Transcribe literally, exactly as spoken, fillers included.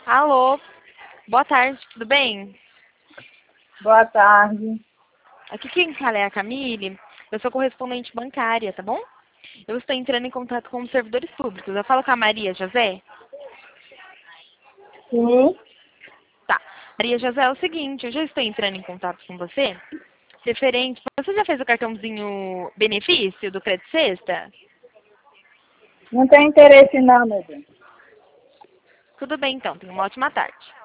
Alô, boa tarde, tudo bem? Boa tarde. Aqui quem fala é a Camille, eu sou correspondente bancária, tá bom? Eu estou entrando em contato com os servidores públicos. Eu falo com a Maria José? Sim, Tá. Maria José, é o seguinte, eu já estou entrando em contato com você, referente... Você já fez o cartãozinho benefício do Crédito Sexta? não tem interesse não, meu bem. Tudo bem então, tenha uma ótima tarde.